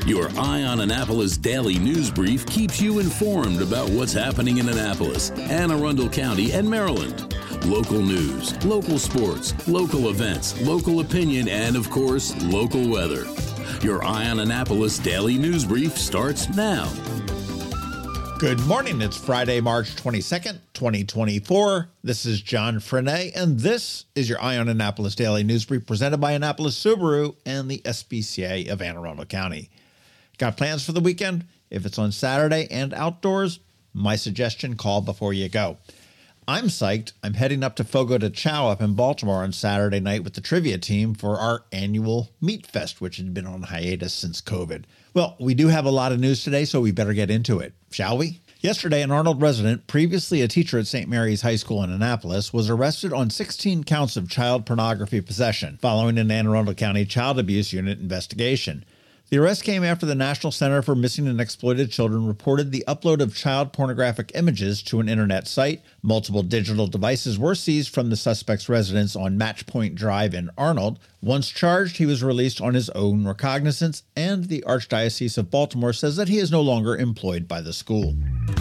Your Eye on Annapolis daily news brief keeps you informed about what's happening in Annapolis, Anne Arundel County, and Maryland. Local news, local sports, local events, local opinion, and of course, local weather. Your Eye on Annapolis daily news brief starts now. Good morning. It's Friday, March 22nd, 2024. This is John Frenaye, and this is your Eye on Annapolis daily news brief presented by Annapolis Subaru and the SPCA of Anne Arundel County. Got plans for the weekend? If it's on Saturday and outdoors, my suggestion, call before you go. I'm psyched. I'm heading up to Fogo de Chao up in Baltimore on Saturday night with the trivia team for our annual Meat Fest, which had been on hiatus since COVID. Well, we do have a lot of news today, so we better get into it, shall we? Yesterday, an Arnold resident, previously a teacher at St. Mary's High School in Annapolis, was arrested on 16 counts of child pornography possession following an Anne Arundel County Child Abuse Unit investigation. The arrest came after the National Center for Missing and Exploited Children reported the upload of child pornographic images to an internet site. Multiple digital devices were seized from the suspect's residence on Matchpoint Drive in Arnold. Once charged, he was released on his own recognizance, and the Archdiocese of Baltimore says that he is no longer employed by the school.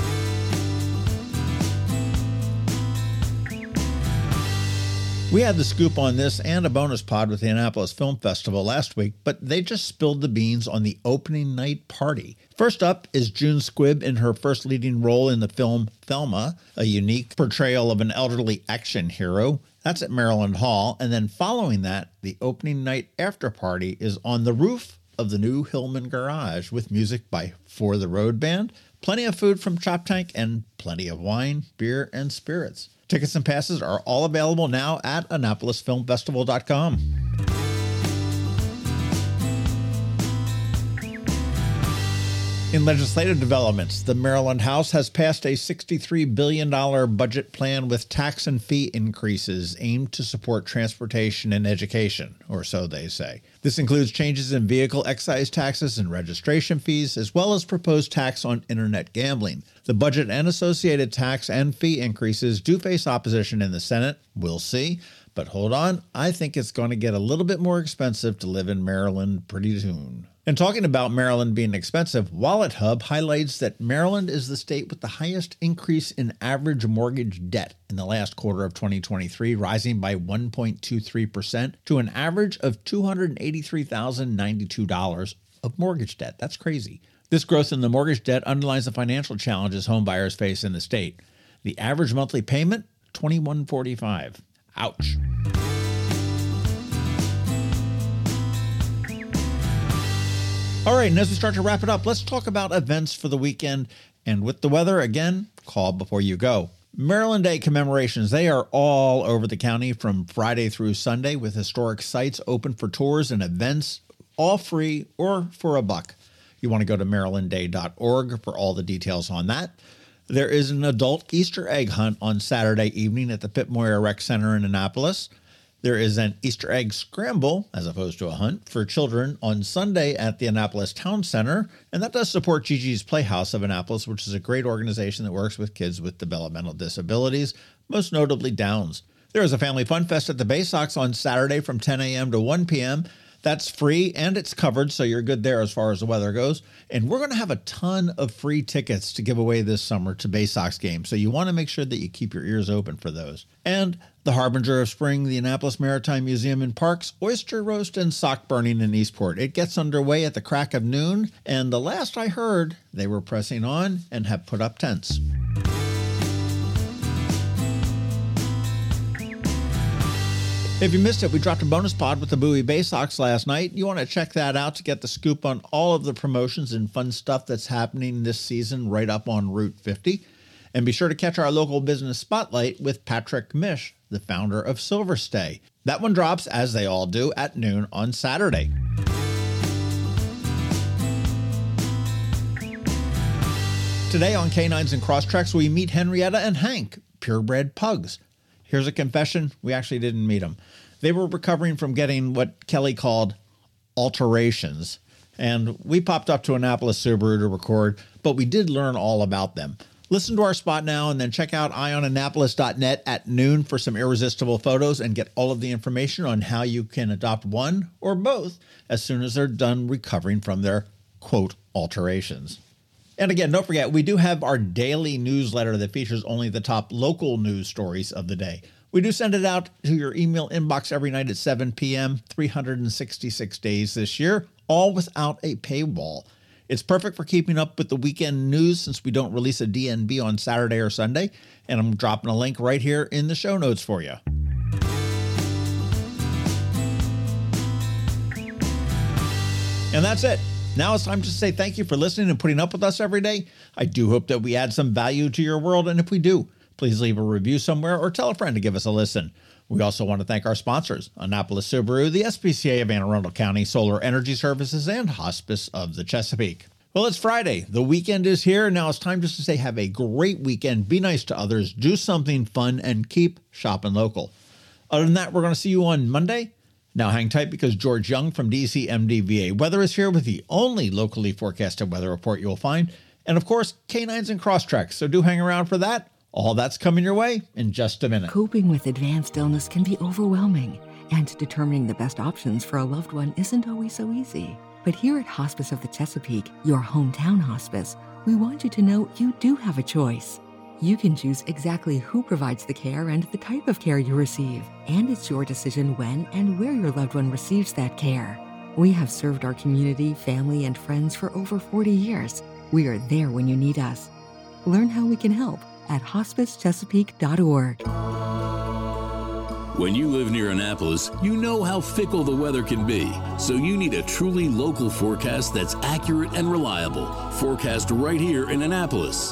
We had the scoop on this and a bonus pod with the Annapolis Film Festival last week, but they just spilled the beans on the opening night party. First up is June Squibb in her first leading role in the film Thelma, a unique portrayal of an elderly action hero. That's at Maryland Hall. And then following that, the opening night after party is on the roof of the new Hillman Garage with music by For the Road Band, plenty of food from Chop Tank, and plenty of wine, beer, and spirits. Tickets and passes are all available now at AnnapolisFilmFestival.com. In legislative developments, the Maryland House has passed a $63 billion budget plan with tax and fee increases aimed to support transportation and education, or so they say. This includes changes in vehicle excise taxes and registration fees, as well as proposed tax on internet gambling. The budget and associated tax and fee increases do face opposition in the Senate. We'll see. But hold on, I think it's going to get a little bit more expensive to live in Maryland pretty soon. And talking about Maryland being expensive, WalletHub highlights that Maryland is the state with the highest increase in average mortgage debt in the last quarter of 2023, rising by 1.23% to an average of $283,092 of mortgage debt. That's crazy. This growth in the mortgage debt underlines the financial challenges homebuyers face in the state. The average monthly payment, $2,145. Ouch. All right, and as we start to wrap it up, let's talk about events for the weekend. And with the weather, again, call before you go. Maryland Day commemorations, they are all over the county from Friday through Sunday with historic sites open for tours and events, all free or for $1. You want to go to marylandday.org for all the details on that. There is an adult Easter egg hunt on Saturday evening at the Pip Moyer Rec Center in Annapolis. There is an Easter egg scramble, as opposed to a hunt, for children on Sunday at the Annapolis Town Center, and that does support Gigi's Playhouse of Annapolis, which is a great organization that works with kids with developmental disabilities, most notably Downs. There is a Family Fun Fest at the Bay Sox on Saturday from 10 a.m. to 1 p.m., That's free and it's covered, so you're good there as far as the weather goes. And we're going to have a ton of free tickets to give away this summer to Bay Sox games, so you want to make sure that you keep your ears open for those. And the harbinger of spring, the Annapolis Maritime Museum and Parks, oyster roast and sock burning in Eastport. It gets underway at the crack of noon, and the last I heard, they were pressing on and have put up tents. If you missed it, we dropped a bonus pod with the Bowie Bay Sox last night. You want to check that out to get the scoop on all of the promotions and fun stuff that's happening this season right up on Route 50. And be sure to catch our local business spotlight with Patrick Mish, the founder of Silverstay. That one drops, as they all do, at noon on Saturday. Today on Canines and Crosstreks, we meet Henrietta and Hank, purebred pugs. Here's a confession, we actually didn't meet them. They were recovering from getting what Kelly called alterations, and we popped up to Annapolis Subaru to record, but we did learn all about them. Listen to our spot now and then check out eyeonannapolis.net at noon for some irresistible photos and get all of the information on how you can adopt one or both as soon as they're done recovering from their quote, alterations. And again, don't forget, we do have our daily newsletter that features only the top local news stories of the day. We do send it out to your email inbox every night at 7 p.m., 366 days this year, all without a paywall. It's perfect for keeping up with the weekend news since we don't release a DNB on Saturday or Sunday, and I'm dropping a link right here in the show notes for you. And that's it. Now it's time to say thank you for listening and putting up with us every day. I do hope that we add some value to your world, and if we do, please leave a review somewhere or tell a friend to give us a listen. We also want to thank our sponsors, Annapolis Subaru, the SPCA of Anne Arundel County, Solar Energy Services, and Hospice of the Chesapeake. Well, it's Friday. The weekend is here. Now it's time just to say have a great weekend, be nice to others, do something fun, and keep shopping local. Other than that, we're going to see you on Monday. Now hang tight because George Young from DCMDVA Weather is here with the only locally forecasted weather report you'll find. And of course, Canines and Crosstrek, so do hang around for that. All that's coming your way in just a minute. Coping with advanced illness can be overwhelming, and determining the best options for a loved one isn't always so easy. But here at Hospice of the Chesapeake, your hometown hospice, we want you to know you do have a choice. You can choose exactly who provides the care and the type of care you receive, and it's your decision when and where your loved one receives that care. We have served our community, family, and friends for over 40 years. We are there when you need us. Learn how we can help at hospicechesapeake.org. When you live near Annapolis, you know how fickle the weather can be. So you need a truly local forecast that's accurate and reliable. Forecast right here in Annapolis.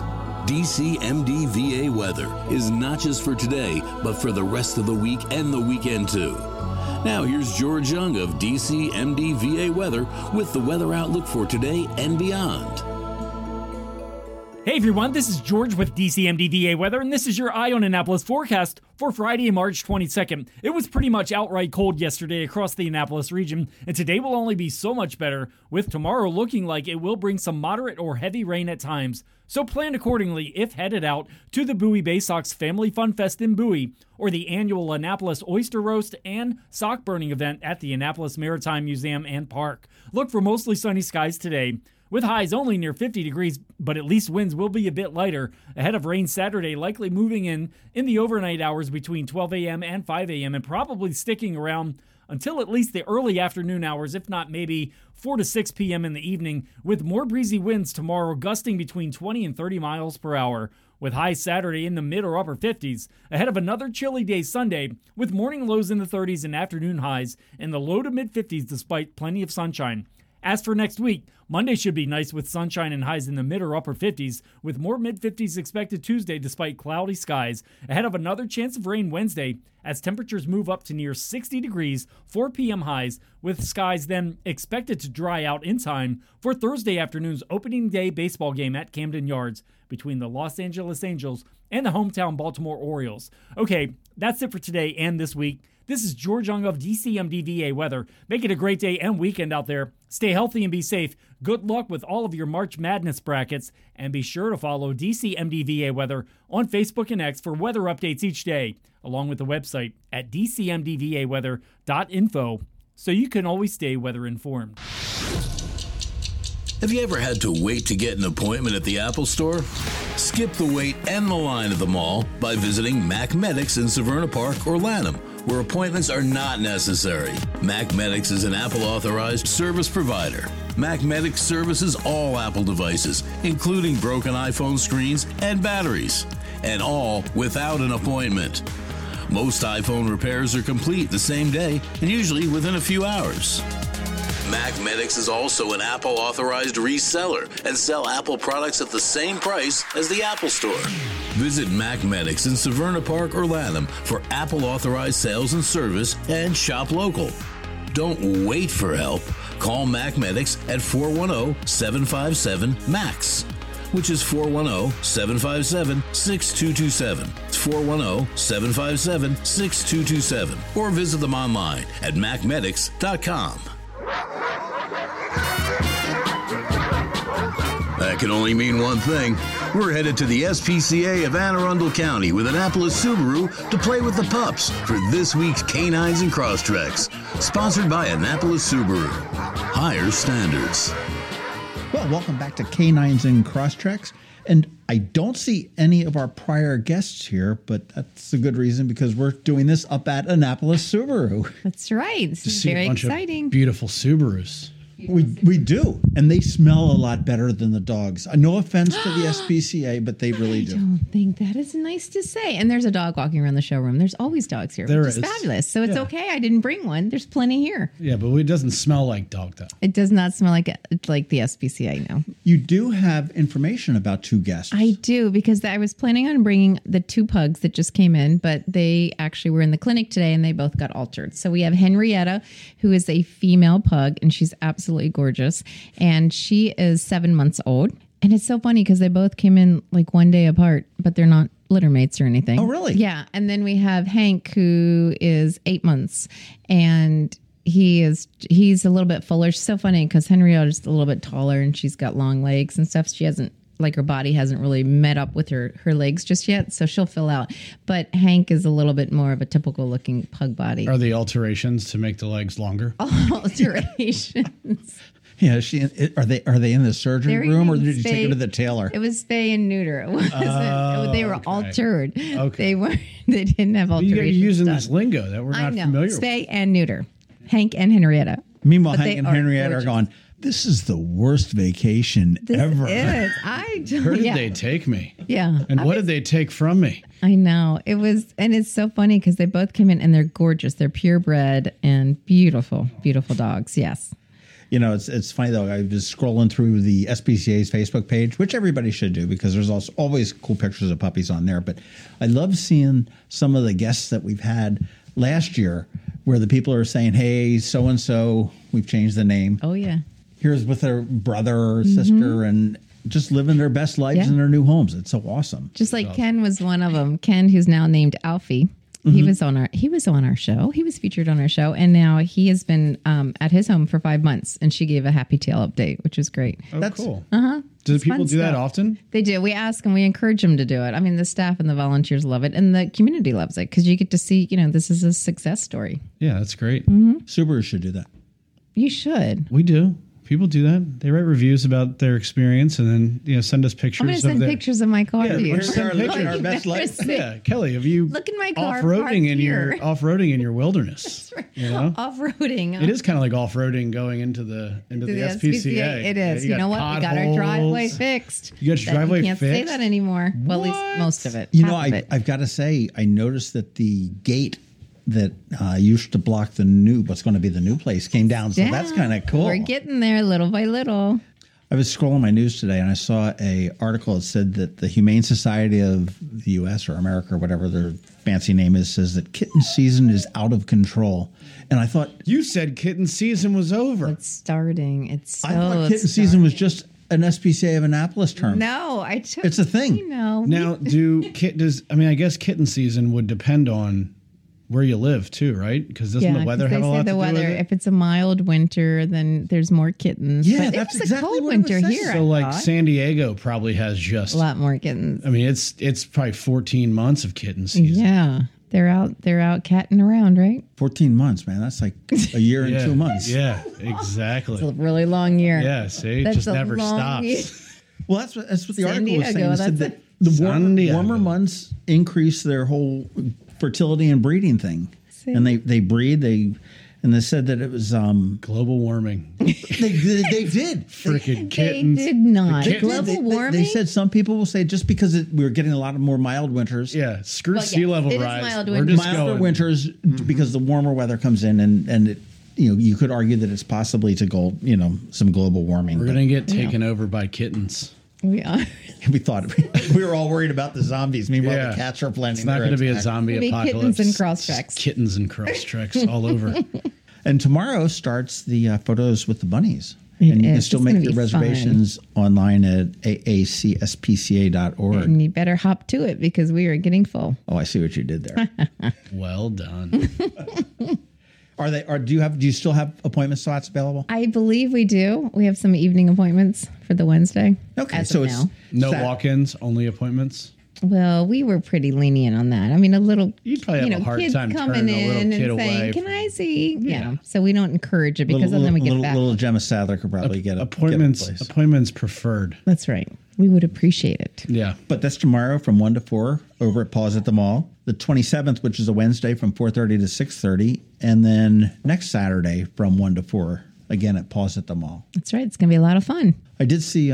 DCMDVA Weather is not just for today, but for the rest of the week and the weekend too. Now here's George Young of DCMDVA Weather with the weather outlook for today and beyond. Hey everyone, this is George with DCMDVA Weather, and this is your Eye on Annapolis forecast for Friday, March 22nd. It was pretty much outright cold yesterday across the Annapolis region, and today will only be so much better, with tomorrow looking like it will bring some moderate or heavy rain at times. So plan accordingly if headed out to the Bowie Bay Sox Family Fun Fest in Bowie, or the annual Annapolis Oyster Roast and Sock Burning event at the Annapolis Maritime Museum and Park. Look for mostly sunny skies today, with highs only near 50 degrees, but at least winds will be a bit lighter, ahead of rain Saturday likely moving in the overnight hours between 12 a.m. and 5 a.m. and probably sticking around until at least the early afternoon hours, if not maybe 4 to 6 p.m. in the evening, with more breezy winds tomorrow gusting between 20 and 30 miles per hour, with highs Saturday in the mid or upper 50s, ahead of another chilly day Sunday, with morning lows in the 30s and afternoon highs in the low to mid 50s despite plenty of sunshine. As for next week, Monday should be nice with sunshine and highs in the mid or upper 50s, with more mid-50s expected Tuesday despite cloudy skies, ahead of another chance of rain Wednesday as temperatures move up to near 60 degrees, 4 p.m. highs, with skies then expected to dry out in time for Thursday afternoon's opening day baseball game at Camden Yards between the Los Angeles Angels and the hometown Baltimore Orioles. Okay, that's it for today and this week. This is George Young of DCMDVA Weather. Make it a great day and weekend out there. Stay healthy and be safe. Good luck with all of your March Madness brackets. And be sure to follow DCMDVA Weather on Facebook and X for weather updates each day, along with the website at dcmdvaweather.info, so you can always stay weather informed. Have you ever had to wait to get an appointment at the Apple Store? Skip the wait and the line at the mall by visiting Mac Medics in Severna Park or Lanham, where appointments are not necessary. Mac Medics is an Apple-authorized service provider. Mac Medics services all Apple devices, including broken iPhone screens and batteries, and all without an appointment. Most iPhone repairs are complete the same day and usually within a few hours. Mac Medics is also an Apple-authorized reseller and sell Apple products at the same price as the Apple Store. Visit Mac Medics in Severna Park or Lanham for Apple-authorized sales and service and shop local. Don't wait for help. Call Mac Medics at 410-757-MAX, which is 410-757-6227. It's 410-757-6227. Or visit them online at macmedics.com. That can only mean one thing. We're headed to the SPCA of Anne Arundel County with Annapolis Subaru to play with the pups for this week's Canines and Crosstreks, sponsored by Annapolis Subaru. Higher standards. Well, welcome back to Canines and Crosstreks. And I don't see any of our prior guests here, but that's a good reason because we're doing this up at Annapolis Subaru. That's right. This is See very a bunch exciting. of beautiful Subarus. We do. And they smell a lot better than the dogs. No offense to the SPCA, but they really I do. don't think that is nice to say. And there's a dog walking around the showroom. There's always dogs here, There which is is. fabulous. So it's Yeah. okay. I didn't bring one. There's plenty here. Yeah, but it doesn't smell like dog though. It does not smell like the SPCA, no. You do have information about two guests. I do, because I was planning on bringing the two pugs that just came in, but they actually were in the clinic today and they both got altered. So we have Henrietta, who is a female pug, and she's absolutely gorgeous. And she is 7 months old. And it's so funny because they both came in like one day apart, but they're not litter mates or anything. Oh, really? Yeah. And then we have Hank, who is 8 months, and he's a little bit fuller. She's so funny because Henrietta is a little bit taller and she's got long legs and stuff. She hasn't, like, her body hasn't really met up with her legs just yet, so she'll fill out. But Hank is a little bit more of a typical looking pug body. Are the alterations to make the legs longer? Alterations. Yeah, are they in the surgery They're room or even did you take her to the tailor? It was spay and neuter. It wasn't. They were altered. Okay. They weren't. They didn't have You alterations. guys are using done. this lingo that we're I not know. familiar with. Spay and neuter. Hank and Henrietta. Meanwhile, But Hank they and are Henrietta gorgeous. are going, this is the worst vacation This ever. is. Where did yeah. they take me? Yeah. And what did they take from me? I know. It was, and it's so funny because they both came in and they're gorgeous. They're purebred and beautiful, beautiful dogs. Yes. You know, it's funny though. I was scrolling through the SPCA's Facebook page, which everybody should do because there's also always cool pictures of puppies on there. But I love seeing some of the guests that we've had last year where the people are saying, hey, so-and-so, we've changed the name. Oh, yeah. Here's with their brother or sister and just living their best lives Yeah. in their new homes. It's so awesome. Just like Ken was one of them. Ken, who's now named Alfie. He was on our show. He was featured on our show, and now he has been at his home for 5 months. And she gave a happy tail update, which was great. Oh, That's- cool. Uh-huh. Do It's people fun do that stuff. often? They do. We ask and we encourage them to do it. I mean, the staff and the volunteers love it, and the community loves it because you get to see, this is a success story. Yeah, that's great. Subaru should do that. You should. We do. People do that. They write reviews about their experience and then send us pictures. I'm going to send of their, pictures of my car to you. we're send Oh, pictures. Our you best better life. see. Yeah, Kelly, have you Look at my car off-roading parked in here. your wilderness? You know, Off-roading. it is kind of like off-roading going into the SPCA. It is. Yeah, You know what? We got our driveway potholes. fixed. You got your driveway You can't say fixed? that anymore. Well, at What? least most of it. You know, Half of it. I've got to say, I noticed that the gate that used to block what's going to be the new place came down. So that's Yeah. kind of cool. We're getting there little by little. I was scrolling my news today and I saw a article that said that the Humane Society of the U.S. or America or whatever their fancy name is says that kitten season is out of control. And I thought, You said kitten season was over. It's starting. It's so I thought kitten season was just an SPCA of Annapolis term. No, I took. It's a thing. You know. Now, I guess kitten season would depend on where you live too, right? Because doesn't the weather 'cause have a they lot say to the do weather. with it? If it's a mild winter, then there's more kittens. Yeah, but that's it was exactly a cold what it was winter saying. here. So, I like thought. San Diego probably has just. a lot more kittens. I mean, it's probably 14 months of kitten season. Yeah, they're out catting around, right? 14 months, man. That's like a year and 2 months. Yeah, exactly. It's a really long year. Yeah, see, it That's just a never long stops. year. Well, that's what the San article was saying. Diego, It said that's that the San Diego. warmer months increase their whole fertility and breeding thing. See? And they breed, and they said that it was Global warming. they did. Freaking They kittens. did not. Kittens. Global warming. They said some people will say just because we were getting a lot of more mild winters. Yeah, screw Well, sea yes, level it is rise. mild We're winters. just milder going. winters because the warmer weather comes in and it, you could argue that it's possibly to go, some global warming. We're but gonna get taken over by kittens. we are. we thought we were all worried about the zombies. Meanwhile, Yeah. the cats are planning. It's not their going to be a attack. zombie It'll be apocalypse. kittens and cross-treks. Just kittens and cross treks all over. And tomorrow starts the photos with the bunnies. It And you can is. still It's make gonna your be reservations online at aacspca.org. And you better hop to it because we are getting full. Oh, I see what you did there. Well done. Do you still have appointment slots available? I believe we do. We have some evening appointments for the Wednesday. Okay, as so of it's now. No Sat- walk-ins, only appointments. Well, we were pretty lenient on that. I mean, a little. You'd probably have a hard kids time coming turning a little in kid and saying, away. "Can I see?" Yeah. So we don't encourage it because then we get back. Little Gemma Sadler could probably get appointments preferred. That's right. We would appreciate it. Yeah. But that's tomorrow from 1 to 4 over at Paws at the Mall. The 27th, which is a Wednesday, from 4:30 to 6:30, and then next Saturday from 1 to 4 again at Paws at the Mall. That's right. It's going to be a lot of fun. I did see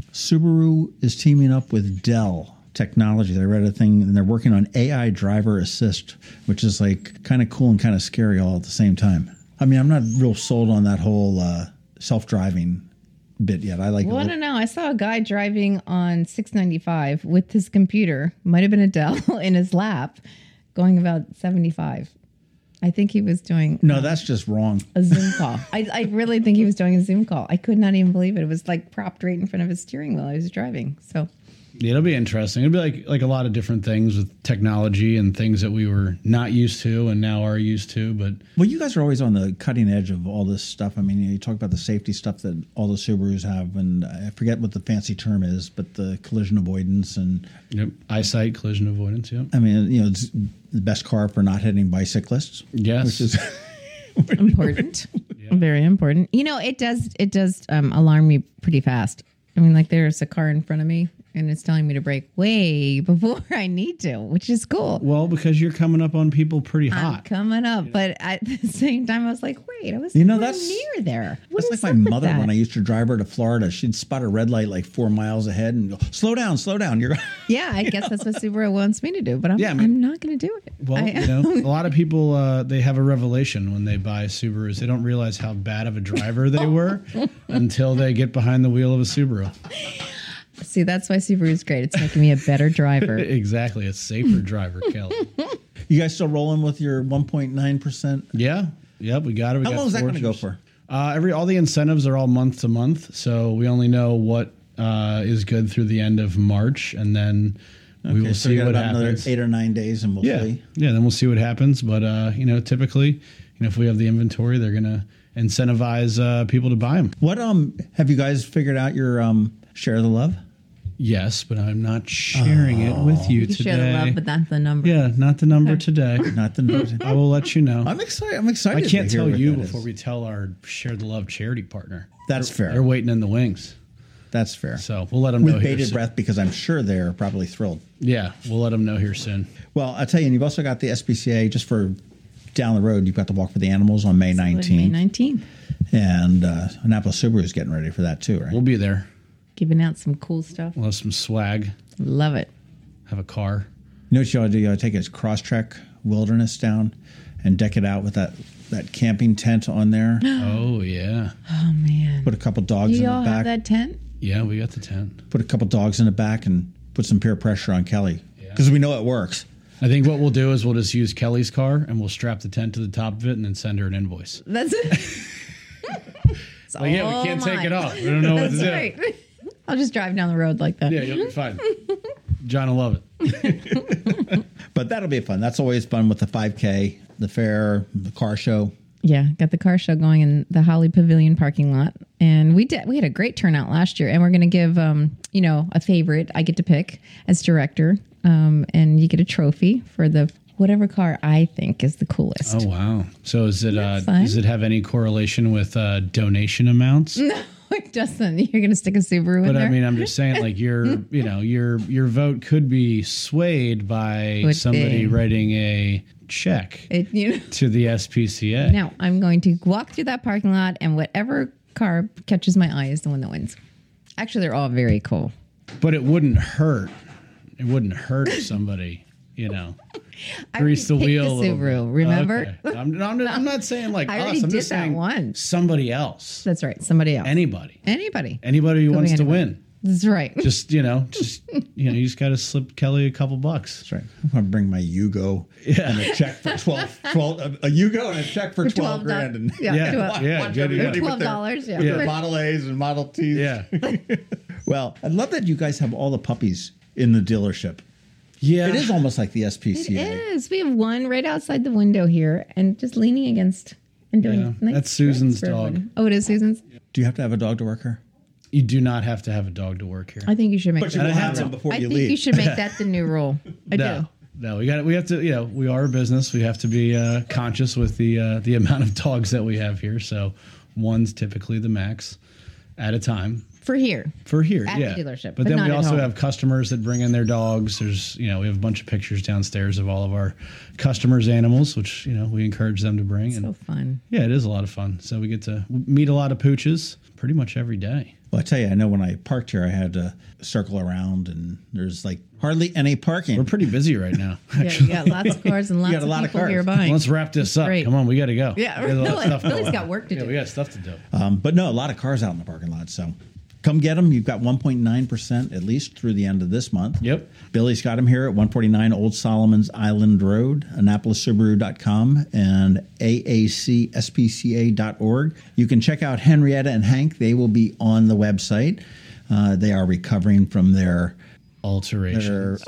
Subaru is teaming up with Dell Technologies. I read a thing, and they're working on AI driver assist, which is like kind of cool and kind of scary all at the same time. I mean, I'm not real sold on that whole self-driving bit yet. I like. Well, I don't know. I saw a guy driving on 695 with his computer, might have been a Dell, in his lap, going about 75. I think he was doing no, that's just wrong. A Zoom call. I really think he was doing a Zoom call. I could not even believe it. It was like propped right in front of his steering wheel. I was driving. So yeah, it'll be interesting. It'll be like a lot of different things with technology and things that we were not used to and now are used to. But well, you guys are always on the cutting edge of all this stuff. I mean, you talk about the safety stuff that all the Subarus have, and I forget what the fancy term is, but the collision avoidance and eyesight collision avoidance. Yep. I mean, it's the best car for not hitting bicyclists. Yes, which is important. Yeah. Very important. You know, it does alarm me pretty fast. I mean, like there's a car in front of me and it's telling me to brake way before I need to, which is cool. Well, because you're coming up on people pretty hot. I'm coming up, but at the same time, I was like, wait, I was that's near there. That's like my mother when I used to drive her to Florida. She'd spot a red light like 4 miles ahead and go, slow down. You're yeah, I guess that's what Subaru wants me to do, but I'm not going to do it. Well, a lot of people, they have a revelation when they buy Subarus. They don't realize how bad of a driver they were until they get behind the wheel of a Subaru. See, that's why Subaru is great. It's making me a better driver. Exactly. A safer driver, Kelly. You guys still rolling with your 1.9%? Yeah. Yep, we got it. How long is that going to go for? All the incentives are all month to month, so we only know what is good through the end of March, and then we will see what happens. Another 8 or 9 days, and we'll see. Yeah, then we'll see what happens. But typically, if we have the inventory, they're going to incentivize people to buy them. What have you guys figured out your share the love? Yes, but I'm not sharing it with you today. Share the love, but not the number. Yeah, not the number today. Not the number. I will let you know. I'm excited. I can't tell you before we tell our Share the Love charity partner. That's fair. They're waiting in the wings. That's fair. So we'll let them know with bated breath because I'm sure they're probably thrilled. Yeah, we'll let them know here soon. Well, I'll tell you, and you've also got the SPCA just for down the road. You've got the Walk for the Animals on May 19th. May 19th. And Annapolis Subaru is getting ready for that too, right? We'll be there. Giving out some cool stuff. We'll have some swag. Love it. Have a car. You know what you ought to do? You ought to take his Crosstrek Wilderness down and deck it out with that camping tent on there. Oh, yeah. Oh, man. Put a couple dogs in the back. Do you all have that tent? Yeah, we got the tent. Put a couple dogs in the back and put some peer pressure on Kelly. Because we know it works. I think what we'll do is we'll just use Kelly's car and we'll strap the tent to the top of it and then send her an invoice. That's it. We can't take it off. We don't know what to do. Right. I'll just drive down the road like that. Yeah, you'll be fine. John will love it. But that'll be fun. That's always fun with the 5K, the fair, the car show. Yeah, got the car show going in the Holly Pavilion parking lot. And we had a great turnout last year. And we're going to give, a favorite I get to pick as director. And you get a trophy for the whatever car I think is the coolest. Oh, wow. So does it have any correlation with donation amounts? No, it doesn't. You're going to stick a Subaru in there? But I mean, I'm just saying, like, your vote could be swayed by somebody writing a check to the SPCA. Now, I'm going to walk through that parking lot, and whatever car catches my eye is the one that wins. Actually, they're all very cool. But it wouldn't hurt. It wouldn't hurt if somebody, grease the wheel. The Subaru, remember? Okay. I'm not saying like I us. I'm just saying one. Somebody else. That's right. Somebody else. Anybody who wants to win. That's right. Just you just got to slip Kelly a couple bucks. That's right. I'm going to bring my Yugo and a check for 12 a Yugo and a check for 12 grand. And $12. With their Model A's and Model T's. Yeah. Well, I love that you guys have all the puppies in the dealership. Yeah. It is almost like the SPCA. It is. We have one right outside the window here and just leaning against and doing that's Susan's dog. Oh, it is Susan's? Do you have to have a dog to work her? You do not have to have a dog to work here. I think you should make But you will have them before you leave. I think you should make that the new rule. I do. No, we have to, we are a business. We have to be conscious with the amount of dogs that we have here. So one's typically the max at a time. For here. At the dealership. But then we also have customers that bring in their dogs. There's, we have a bunch of pictures downstairs of all of our customers' animals, which, we encourage them to bring. So fun. Yeah, it is a lot of fun. So we get to meet a lot of pooches pretty much every day. Well, I tell you, I know when I parked here, I had to circle around, and there's like hardly any parking. We're pretty busy right now. Yeah, you got lots of cars and lots of people here buying. Let's wrap this up. Come on, we got to go. Yeah, Billy's got work to do. We got stuff to do. But no, a lot of cars out in the parking lot, so come get them. You've got 1.9% at least through the end of this month. Yep. Billy's got them here at 149 Old Solomon's Island Road, AnnapolisSubaru.com, and AACSPCA.org. You can check out Henrietta and Hank. They will be on the website. They are recovering from their alterations.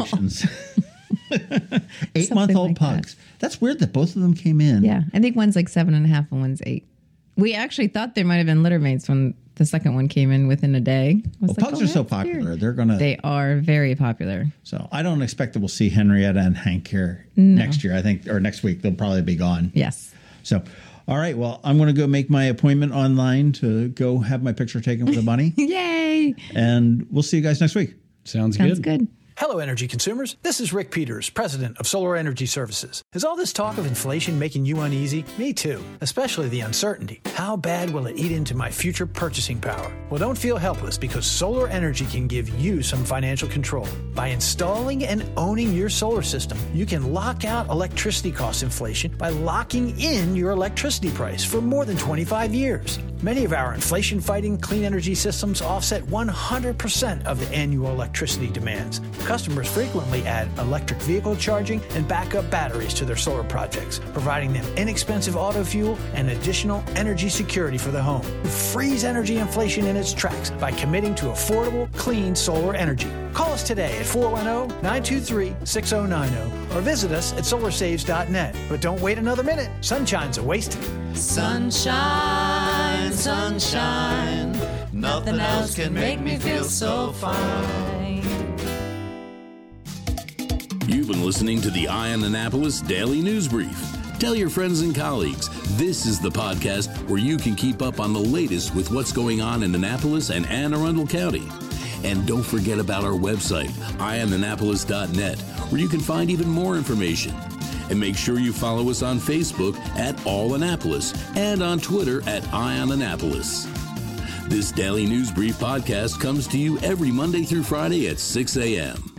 8-month-old like pugs. That's weird that both of them came in. Yeah, I think one's like 7.5 and one's 8. We actually thought there might have been litter mates when the second one came in within a day. Pugs are so popular. Weird. They are very popular. So I don't expect that we'll see Henrietta and Hank here next year. I think, or next week, they'll probably be gone. Yes. So, all right. Well, I'm going to go make my appointment online to go have my picture taken with a bunny. Yay! And we'll see you guys next week. Sounds good. Hello, energy consumers. This is Rick Peters, president of Solar Energy Services. Is all this talk of inflation making you uneasy? Me too, especially the uncertainty. How bad will it eat into my future purchasing power? Well, don't feel helpless, because solar energy can give you some financial control. By installing and owning your solar system, you can lock out electricity cost inflation by locking in your electricity price for more than 25 years. Many of our inflation-fighting clean energy systems offset 100% of the annual electricity demands. Customers frequently add electric vehicle charging and backup batteries to their solar projects, providing them inexpensive auto fuel and additional energy security for the home. Freeze energy inflation in its tracks by committing to affordable, clean solar energy. Call us today at 410-923-6090 or visit us at solarsaves.net. But don't wait another minute. Sunshine's a wasted. Sunshine, sunshine, nothing else can make me feel so fine. You've been listening to the Eye on Annapolis Daily News Brief. Tell your friends and colleagues, this is the podcast where you can keep up on the latest with what's going on in Annapolis and Anne Arundel County. And don't forget about our website, eyeonannapolis.net, where you can find even more information. And make sure you follow us on Facebook at All Annapolis and on Twitter at Eye on Annapolis. This Daily News Brief podcast comes to you every Monday through Friday at 6 a.m.